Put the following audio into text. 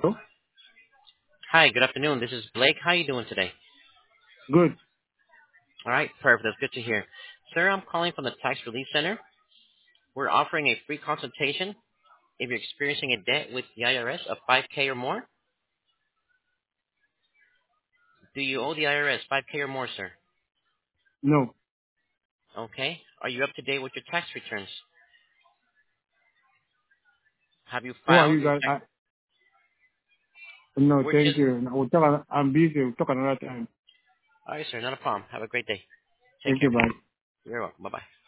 Oh, Hi, good afternoon. This is Blake. How are you doing today? good. All right, perfect. That's good to hear. Sir, I'm calling from the Tax Relief Center. We're offering a free consultation if you're experiencing a debt with the IRS of 5K or more. Do you owe the IRS 5K or more, sir? No. Okay. Are you up to date with your tax returns? Have you Who are filed you your guys? tax? No, We're thank just. you. We'll talk, I'm busy. We'll talk another time. All right, sir. Not a problem. Have a great day. Take Thank you. care. Bye. You're welcome. Bye-bye.